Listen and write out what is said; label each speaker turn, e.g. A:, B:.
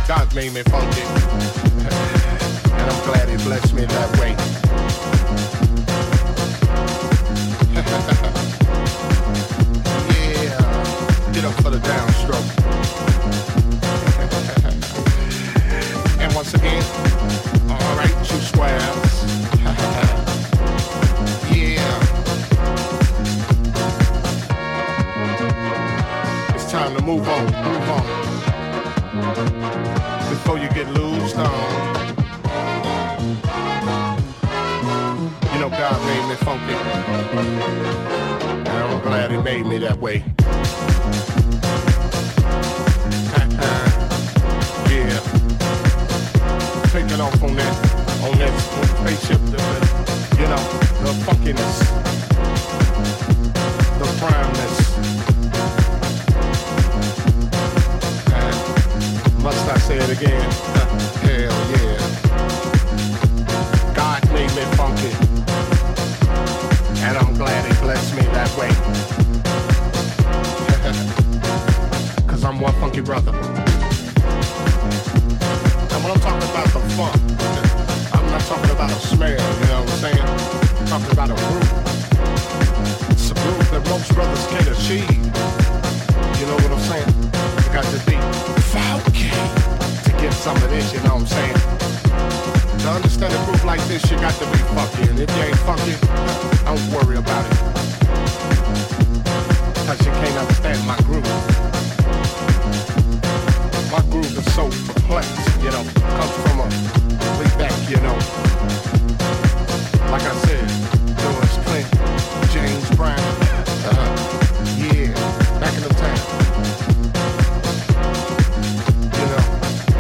A: God made me funky, and I'm glad He blessed me that way. Yeah, get up for the downstroke. And once again, all right, 2 squares. Yeah. It's time to move on, move on. Before you get loosed on. You know God made me funky, and I'm glad He made me that way. Yeah. Taking off on that spaceship, you know, the funkiness, the primeness. Must I say it again? Hell yeah. God made me funky, and I'm glad He blessed me that way. Cause I'm one funky brother. And when I'm talking about the funk, I'm not talking about a smell, you know what I'm saying? I'm talking about a groove. It's a groove that most brothers can't achieve. You know what I'm saying? You got to be funky to get some of this, you know what I'm saying? To understand a groove like this, you got to be funky. And if you ain't funky, don't worry about it. Cause you can't understand my groove. My groove is so perplexed, you know, comes from a way back, you know.